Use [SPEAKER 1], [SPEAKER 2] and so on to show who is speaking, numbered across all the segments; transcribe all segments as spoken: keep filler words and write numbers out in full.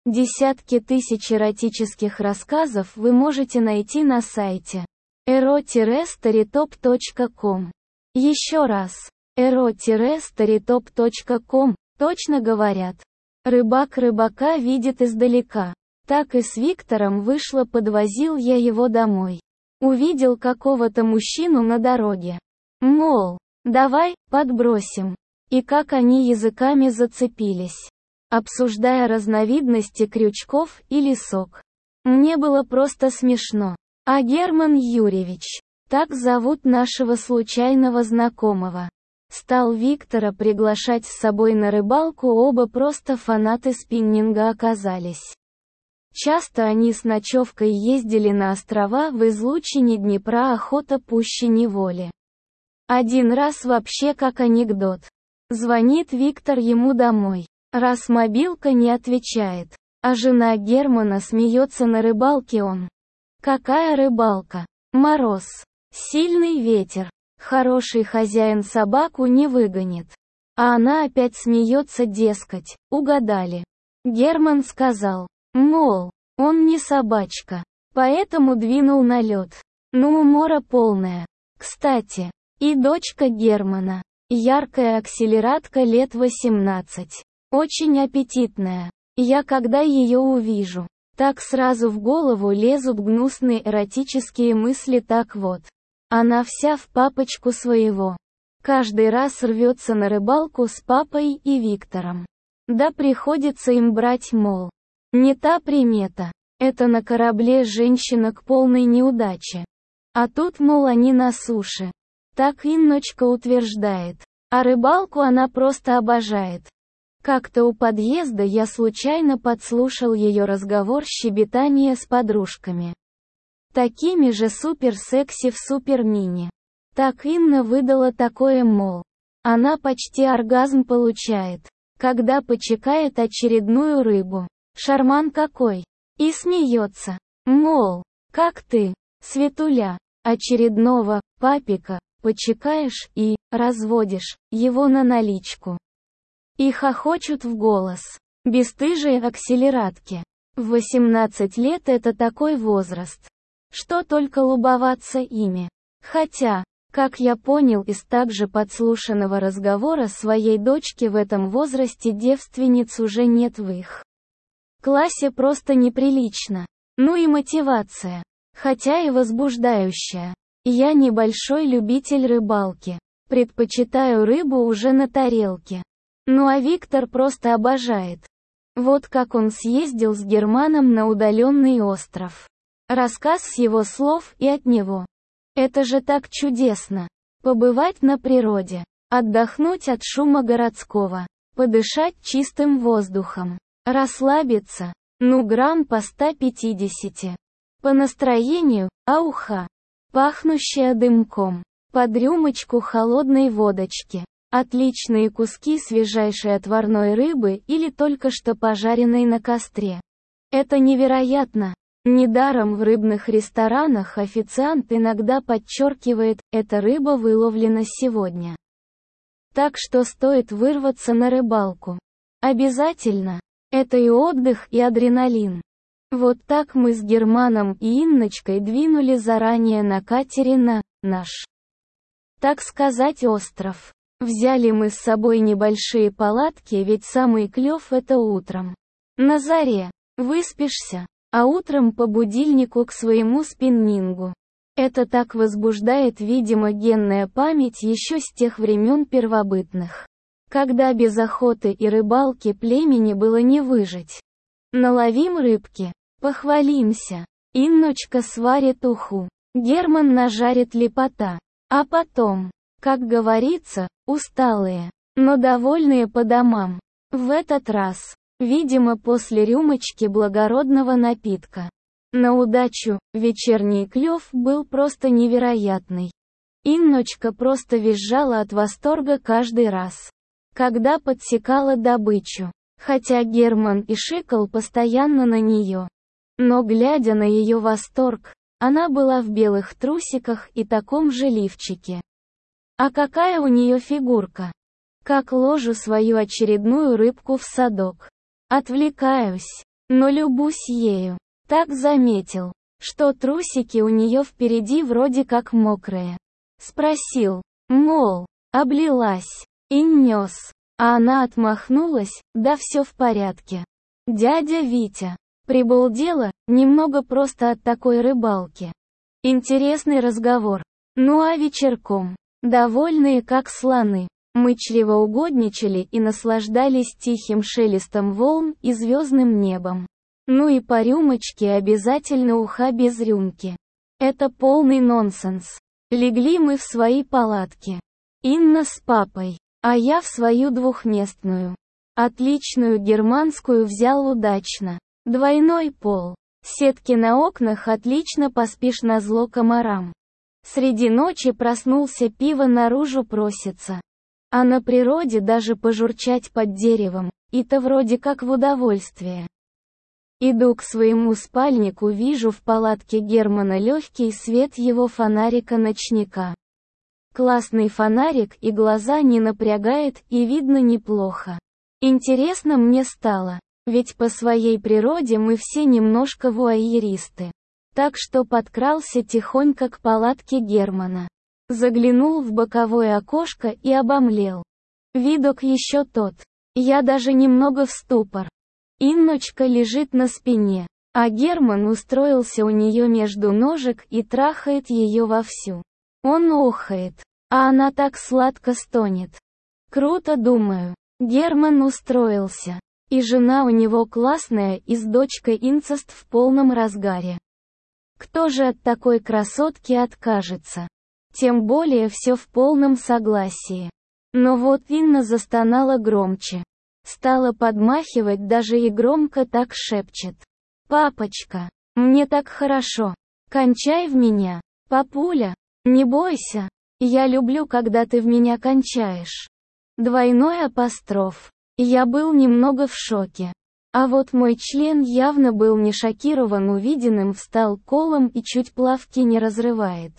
[SPEAKER 1] Десятки тысяч эротических рассказов вы можете найти на сайте эро старитоп точка ком. Еще раз, эро старитоп точка ком, точно говорят. Рыбак рыбака видит издалека. Так и с Виктором вышло, подвозил я его домой. Увидел какого-то мужчину на дороге. Мол, давай, подбросим. И как они языками зацепились, обсуждая разновидности крючков и лесок. Мне было просто смешно. А Герман Юрьевич, так зовут нашего случайного знакомого, стал Виктора приглашать с собой на рыбалку, оба просто фанаты спиннинга оказались. Часто они с ночевкой ездили на острова в излучине Днепра, охота пуще неволи. Один раз вообще как анекдот. Звонит Виктор ему домой. Раз мобилка не отвечает, а жена Германа смеется на рыбалке он. Какая рыбалка? Мороз. Сильный ветер. Хороший хозяин собаку не выгонит. А она опять смеется, дескать, угадали. Герман сказал, мол, он не собачка, поэтому двинул на лед. Ну, умора полная. Кстати, и дочка Германа. Яркая акселератка лет восемнадцать. Очень аппетитная. Я когда ее увижу, так сразу в голову лезут гнусные эротические мысли. Так вот, она вся в папочку своего. Каждый раз рвется на рыбалку с папой и Виктором. Да приходится им брать, мол, не та примета. Это на корабле женщина к полной неудаче. А тут, мол, они на суше. Так Инночка утверждает. А рыбалку она просто обожает. Как-то у подъезда я случайно подслушал ее разговор, щебетание с подружками. Такими же супер-секси в супер-мини. Так Инна выдала такое, мол, она почти оргазм получает, когда почекает очередную рыбу. Шарман какой. И смеется. Мол, как ты, Светуля, очередного папика почекаешь и разводишь его на наличку. И хохочут в голос. Бесстыжие акселератки. В восемнадцать лет это такой возраст, что только лубоваться ими. Хотя, как я понял из также подслушанного разговора своей дочки, в этом возрасте девственниц уже нет в их классе, просто неприлично. Ну и мотивация. Хотя и возбуждающая. Я небольшой любитель рыбалки. Предпочитаю рыбу уже на тарелке. Ну а Виктор просто обожает. Вот как он съездил с Германом на удаленный остров. Рассказ с его слов и от него. Это же так чудесно. Побывать на природе. Отдохнуть от шума городского. Подышать чистым воздухом. Расслабиться. Ну грамм по ста пятидесяти. По настроению, ауха. Пахнущая дымком. Под рюмочку холодной водочки. Отличные куски свежайшей отварной рыбы или только что пожаренной на костре. Это невероятно. Недаром в рыбных ресторанах официант иногда подчеркивает, эта рыба выловлена сегодня. Так что стоит вырваться на рыбалку. Обязательно. Это и отдых, и адреналин. Вот так мы с Германом и Инночкой двинули заранее на катере на наш, так сказать, остров. Взяли мы с собой небольшие палатки, ведь самый клёв это утром. На заре. Выспишься, а утром по будильнику к своему спиннингу. Это так возбуждает, видимо, генная память еще с тех времен первобытных. Когда без охоты и рыбалки племени было не выжить. Наловим рыбки, похвалимся. Инночка сварит уху. Герман нажарит лепота. А потом, как говорится, усталые, но довольные по домам. В этот раз, видимо, после рюмочки благородного напитка. На удачу, вечерний клёв был просто невероятный. Инночка просто визжала от восторга каждый раз, когда подсекала добычу. Хотя Герман и шикал постоянно на нее. Но глядя на ее восторг, она была в белых трусиках и таком же лифчике. А какая у нее фигурка! Как ложу свою очередную рыбку в садок. Отвлекаюсь. но любусь ею. Так заметил, что трусики у нее впереди вроде как мокрые. Спросил, мол, облилась, и нес. А она отмахнулась, да все в порядке. Дядя Витя. Прибалдела, немного просто от такой рыбалки. Интересный разговор. Ну а вечерком, довольные как слоны, мы чревоугодничали и наслаждались тихим шелестом волн и звездным небом. Ну и по рюмочке обязательно уха без рюмки. Это полный нонсенс. Легли мы в свои палатки. Инна с папой, а я в свою двухместную. Отличную германскую взял удачно. Двойной пол. Сетки на окнах, отлично поспишь назло комарам. Среди ночи проснулся, пиво наружу просится. А на природе даже пожурчать под деревом, и-то вроде как в удовольствие. Иду к своему спальнику, вижу в палатке Германа легкий свет его фонарика-ночника. Классный фонарик, и глаза не напрягает, и видно неплохо. Интересно мне стало, ведь по своей природе мы все немножко вуайеристы. Так что подкрался тихонько к палатке Германа. Заглянул в боковое окошко и обомлел. Видок еще тот. Я даже немного в ступор. Инночка лежит на спине, а Герман устроился у нее между ножек и трахает ее вовсю. Он охает, а она так сладко стонет. Круто, думаю. Герман устроился. И жена у него классная, и с дочкой инцест в полном разгаре. Кто же от такой красотки откажется? Тем более все в полном согласии. Но вот Инна застонала громче. Стала подмахивать даже и громко так шепчет. «Папочка, мне так хорошо. Кончай в меня, папуля. Не бойся. Я люблю, когда ты в меня кончаешь». Двойной апостроф. Я был немного в шоке. А вот мой член явно был не шокирован увиденным, встал колом и чуть плавки не разрывает.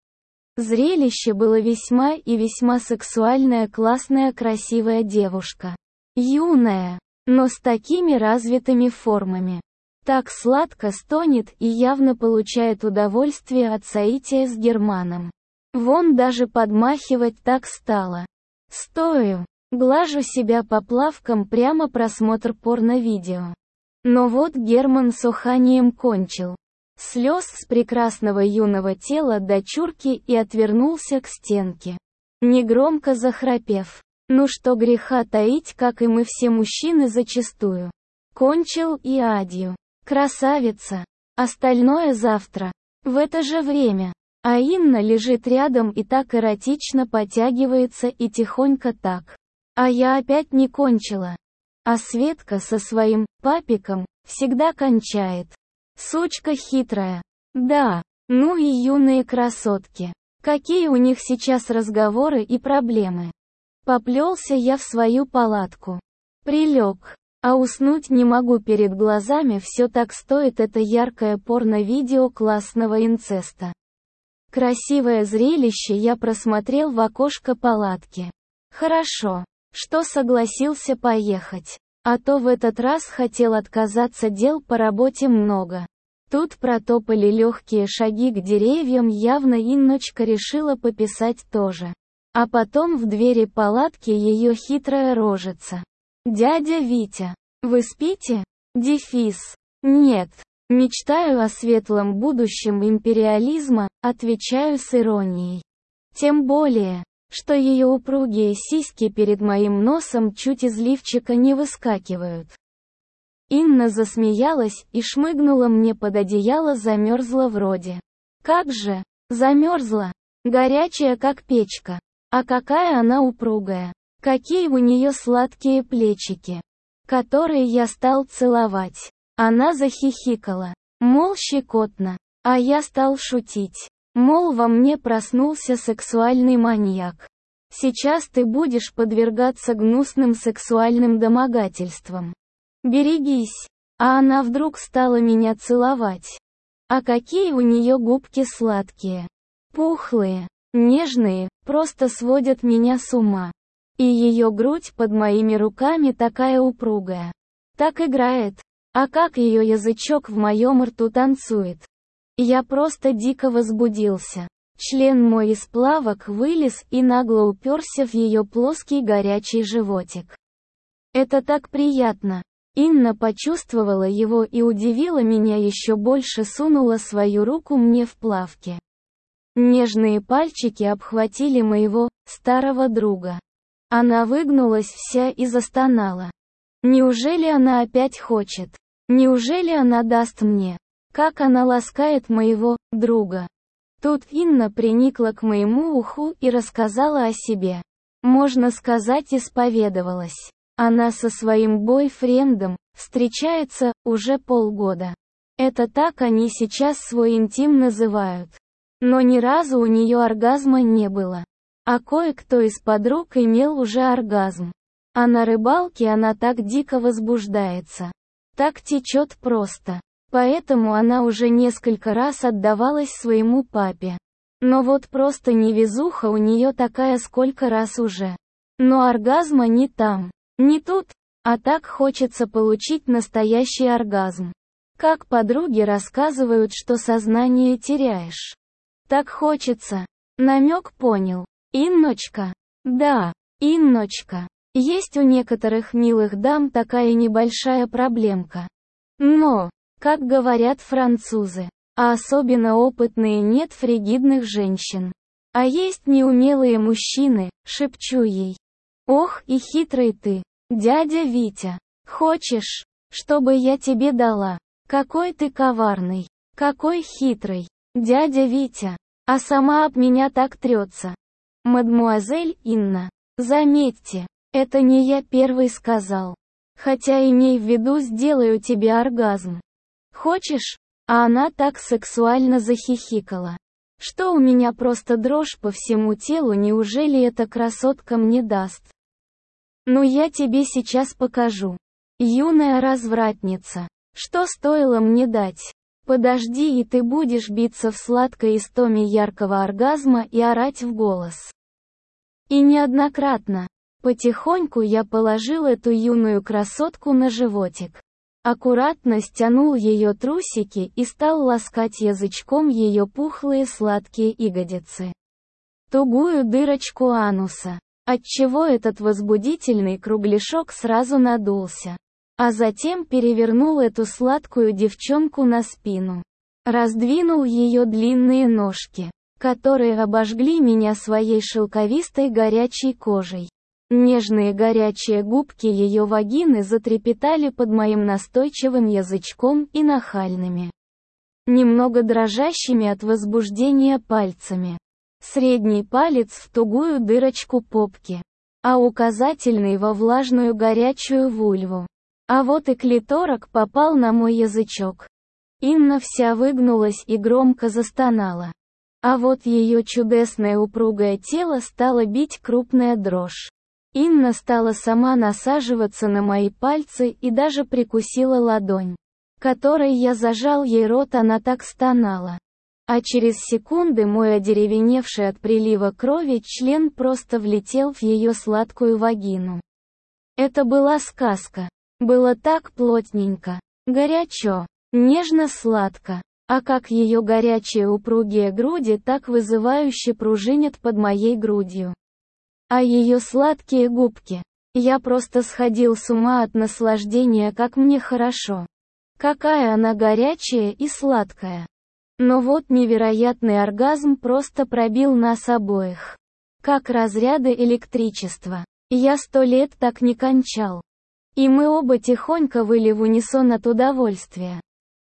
[SPEAKER 1] Зрелище было весьма и весьма сексуальная, классная, красивая девушка. Юная, но с такими развитыми формами. Так сладко стонет и явно получает удовольствие от соития с Германом. Вон даже подмахивать так стало. Стою, глажу себя по плавкам, прямо просмотр порно-видео. Но вот Герман с уханием кончил. Слез с прекрасного юного тела дочурки и отвернулся к стенке. Негромко захрапев. Ну что греха таить, как и мы все мужчины зачастую. Кончил и адью. Красавица. Остальное завтра. В это же время. А Инна лежит рядом и так эротично потягивается и тихонько так. А я опять не кончила. А Светка со своим папиком всегда кончает. Сучка хитрая. Да, ну и юные красотки. Какие у них сейчас разговоры и проблемы. Поплелся я в свою палатку. Прилег. А уснуть не могу, перед глазами все так стоит это яркое порно-видео классного инцеста. Красивое зрелище я просмотрел в окошко палатки. Хорошо, что согласился поехать. А то в этот раз хотел отказаться, дел по работе много. Тут протопали легкие шаги к деревьям, явно Инночка решила пописать тоже. А потом в двери палатки ее хитрая рожица. «Дядя Витя, вы спите?» Дефис. «Нет. Мечтаю о светлом будущем империализма», отвечаю с иронией. Тем более, что ее упругие сиськи перед моим носом чуть из лифчика не выскакивают. Инна засмеялась и шмыгнула мне под одеяло, замерзла вроде. Как же, замерзла. Горячая как печка. А какая она упругая. Какие у нее сладкие плечики, которые я стал целовать. Она захихикала. Мол, щекотно. А я стал шутить. Мол, во мне проснулся сексуальный маньяк. Сейчас ты будешь подвергаться гнусным сексуальным домогательствам. Берегись. А она вдруг стала меня целовать. А какие у нее губки сладкие. Пухлые, нежные, просто сводят меня с ума. И ее грудь под моими руками такая упругая. Так играет. А как ее язычок в моем рту танцует. Я просто дико возбудился. Член мой из плавок вылез и нагло уперся в ее плоский горячий животик. Это так приятно. Инна почувствовала его и удивила меня еще больше, сунула свою руку мне в плавки. Нежные пальчики обхватили моего старого друга. Она выгнулась вся и застонала. Неужели она опять хочет? Неужели она даст мне? Как она ласкает моего друга? Тут Инна приникла к моему уху и рассказала о себе. Можно сказать, исповедовалась. Она со своим бойфрендом встречается уже полгода. Это так они сейчас свой интим называют. Но ни разу у нее оргазма не было. А кое-кто из подруг имел уже оргазм. А на рыбалке она так дико возбуждается. Так течет просто. Поэтому она уже несколько раз отдавалась своему папе. Но вот просто невезуха у нее такая, сколько раз уже. Но оргазма не там, не тут, а так хочется получить настоящий оргазм. Как подруги рассказывают, что сознание теряешь. Так хочется. Намек понял. Инночка. Да, Инночка. Есть у некоторых милых дам такая небольшая проблемка. Но, как говорят французы, а особенно опытные, нет фригидных женщин. А есть неумелые мужчины, шепчу ей. Ох, и хитрый ты, дядя Витя. Хочешь, чтобы я тебе дала? Какой ты коварный. Какой хитрый. Дядя Витя. А сама об меня так трется. Мадмуазель Инна. Заметьте, это не я первый сказал. Хотя имей в виду, сделаю тебе оргазм. Хочешь? А она так сексуально захихикала. Что у меня просто дрожь по всему телу, неужели эта красотка мне даст? Ну я тебе сейчас покажу. Юная развратница. Что стоило мне дать? Подожди, и ты будешь биться в сладкой истоме яркого оргазма и орать в голос. И неоднократно. Потихоньку я положил эту юную красотку на животик. Аккуратно стянул ее трусики и стал ласкать язычком ее пухлые сладкие ягодицы. Тугую дырочку ануса. Отчего этот возбудительный кругляшок сразу надулся. А затем перевернул эту сладкую девчонку на спину. Раздвинул ее длинные ножки, которые обожгли меня своей шелковистой горячей кожей. Нежные горячие губки ее вагины затрепетали под моим настойчивым язычком и нахальными, немного дрожащими от возбуждения пальцами. Средний палец в тугую дырочку попки, а указательный во влажную горячую вульву. А вот и клиторок попал на мой язычок. Инна вся выгнулась и громко застонала. А вот ее чудесное упругое тело стало бить крупная дрожь. Инна стала сама насаживаться на мои пальцы и даже прикусила ладонь, которой я зажал ей рот, она так стонала. А через секунды мой одеревеневший от прилива крови член просто влетел в ее сладкую вагину. Это была сказка. Было так плотненько, горячо, нежно-сладко. А как ее горячие упругие груди так вызывающе пружинят под моей грудью. А ее сладкие губки. Я просто сходил с ума от наслаждения, как мне хорошо. Какая она горячая и сладкая. Но вот невероятный оргазм просто пробил нас обоих. Как разряды электричества. Я сто лет так не кончал. И мы оба тихонько выли в унисон от удовольствия.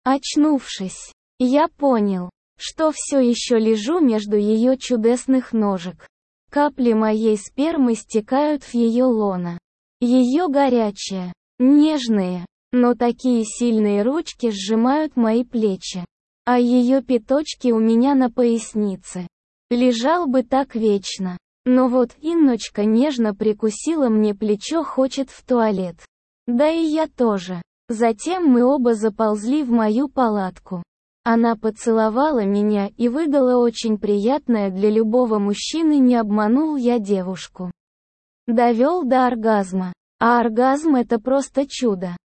[SPEAKER 1] Очнувшись, я понял, что все еще лежу между ее чудесных ножек. Капли моей спермы стекают в ее лоно. Ее горячие, нежные, но такие сильные ручки сжимают мои плечи. А ее пяточки у меня на пояснице. Лежал бы так вечно. Но вот Инночка нежно прикусила мне плечо, хочет в туалет. Да и я тоже. Затем мы оба заползли в мою палатку. Она поцеловала меня и выдала очень приятное для любого мужчины, не обманул я девушку. Довел до оргазма. А оргазм — это просто чудо.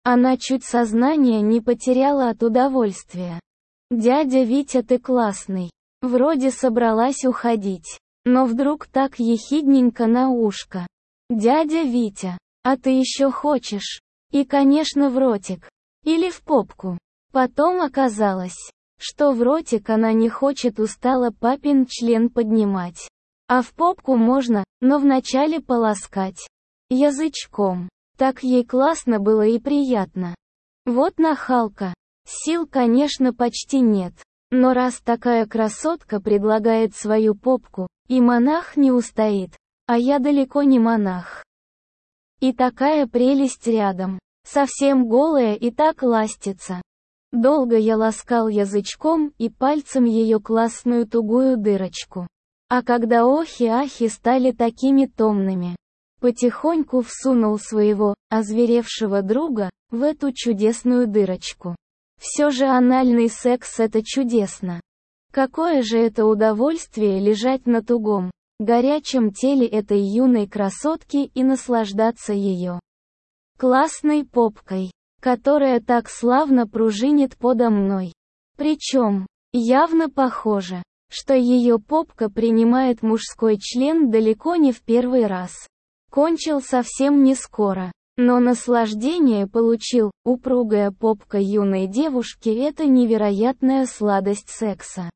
[SPEAKER 1] Она чуть сознание не потеряла от удовольствия. «Дядя Витя, ты классный». Вроде собралась уходить. Но вдруг так ехидненько на ушко. «Дядя Витя, а ты еще хочешь?» И, конечно, в ротик. Или в попку. Потом оказалось, что в ротик она не хочет, устала папин член поднимать. А в попку можно, но вначале полоскать. Язычком. Так ей классно было и приятно. Вот нахалка. Сил, конечно, почти нет. Но раз такая красотка предлагает свою попку, и монах не устоит. А я далеко не монах. И такая прелесть рядом. Совсем голая и так ластится. Долго я ласкал язычком и пальцем ее классную тугую дырочку. А когда охи-ахи стали такими томными, потихоньку всунул своего, озверевшего друга, в эту чудесную дырочку. Все же анальный секс — это чудесно. Какое же это удовольствие лежать на тугом, горячем теле этой юной красотки и наслаждаться ее классной попкой, которая так славно пружинит подо мной. Причем, явно похоже, что ее попка принимает мужской член далеко не в первый раз. Кончил совсем не скоро, но наслаждение получил. Упругая попка юной девушки — это невероятная сладость секса.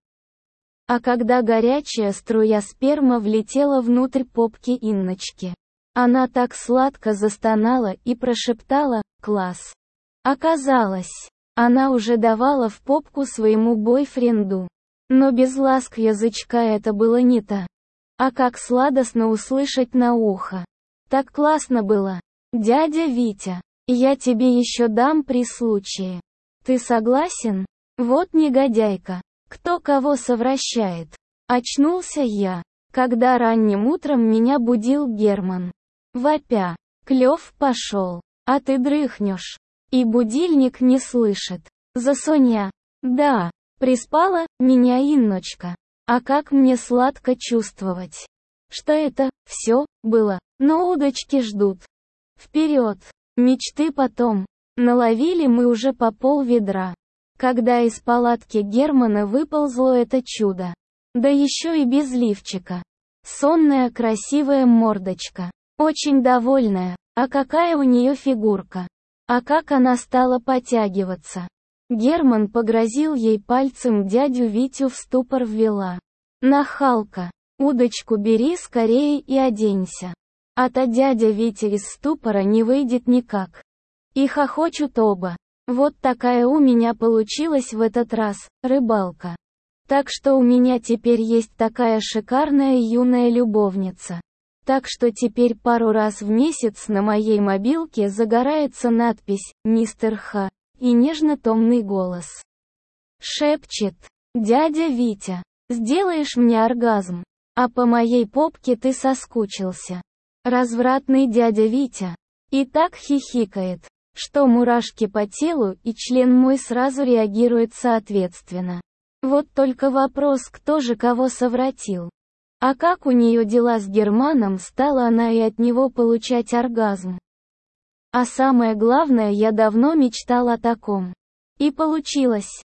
[SPEAKER 1] А когда горячая струя сперма влетела внутрь попки Инночки, она так сладко застонала и прошептала «класс». Оказалось, она уже давала в попку своему бойфренду. Но без ласк язычка это было не то. А как сладостно услышать на ухо. Так классно было. «Дядя Витя, я тебе еще дам при случае. Ты согласен?» Вот негодяйка. Кто кого совращает. Очнулся я, когда ранним утром меня будил Герман. Вопя. «Клев пошел, а ты дрыхнешь». И будильник не слышит. Засоня. Да, приспала меня Инночка. А как мне сладко чувствовать, что это все было, но удочки ждут. Вперед. Мечты потом. Наловили мы уже по пол ведра. Когда из палатки Германа выползло это чудо. Да еще и без лифчика. Сонная красивая мордочка. Очень довольная. А какая у нее фигурка. А как она стала потягиваться. Герман погрозил ей пальцем, дядю Витю в ступор ввела. Нахалка. Удочку бери скорее и оденься. А то дядя Витя из ступора не выйдет никак. И хохочут оба. Вот такая у меня получилась в этот раз, рыбалка. Так что у меня теперь есть такая шикарная юная любовница. Так что теперь пару раз в месяц на моей мобилке загорается надпись «Мистер Х» и нежно-томный голос. Шепчет: «Дядя Витя, сделаешь мне оргазм? А по моей попке ты соскучился». Развратный дядя Витя. И так хихикает, что мурашки по телу, и член мой сразу реагирует соответственно. Вот только вопрос, кто же кого совратил. А как у нее дела с Германом, стала она и от него получать оргазм. А самое главное, я давно мечтал о таком. И получилось.